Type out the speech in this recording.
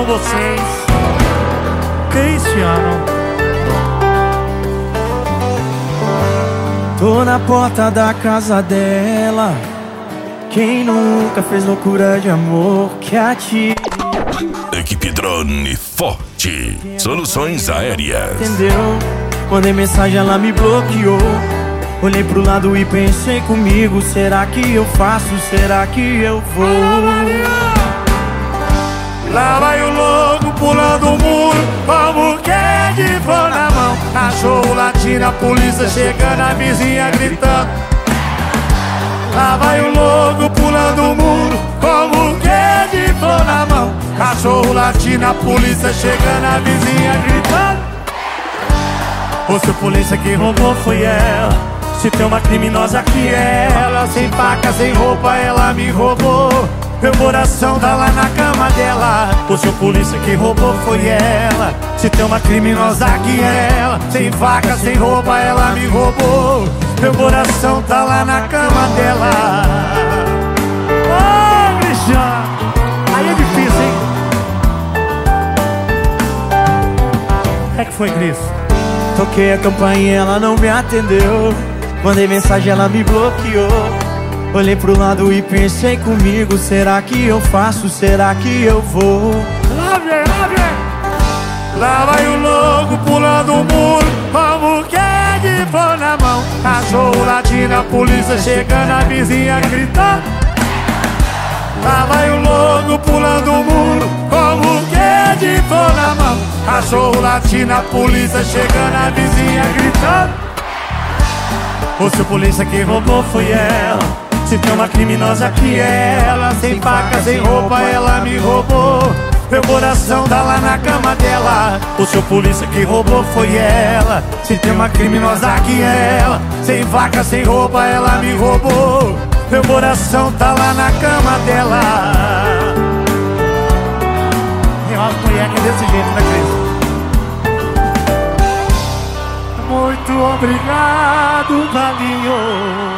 com vocês, Cristiano. Tô na porta da casa dela. Quem nunca fez loucura de amor que atire. Equipe Drone Forte. Soluções aéreas. Entendeu? Mandei mensagem, ela me bloqueou. Olhei pro lado e pensei comigo: será que eu faço? Será que eu vou? Lá vai o louco pulando o muro, como que é de flor na mão. Cachorro latindo, a polícia chegando, a vizinha gritando. Lá vai o louco pulando o muro, como que é de flor na mão. Cachorro latindo, a polícia chegando, a vizinha gritando. Ô, seu polícia, que roubou foi ela. Se tem uma criminosa que é ela. Sem faca, sem roupa, ela me roubou. Meu coração tá lá na cama dela. O seu polícia, que roubou foi ela. Se tem uma criminosa que é ela. Sem faca, sem roupa, ela me roubou. Meu coração tá lá na cama dela. Ô, Cristiano, aí é difícil, hein? É que foi, Cris? Toquei a campainha, ela não me atendeu. Mandei mensagem, ela me bloqueou. Olhei pro lado e pensei comigo: será que eu faço? Será que eu vou? Lá vem, lá vem. Lá vai o louco pulando o muro, como que é de flor na mão. Cachorro latindo, a polícia chegando, a vizinha gritando. Lá vai o louco pulando o muro, como que é de flor na mão. Cachorro latindo, a polícia chegando, a vizinha gritando. O seu polícia, que roubou foi ela. Se tem uma criminosa que é ela. Sem faca, sem roupa, ela me roubou. Meu coração tá lá na cama dela. O seu polícia, que roubou foi ela. Se tem uma criminosa que é ela. Sem faca, sem roupa, ela me roubou. Meu coração tá lá na cama dela. E uma mulher que é desse jeito, né, Cris? Muito obrigado, Valinho.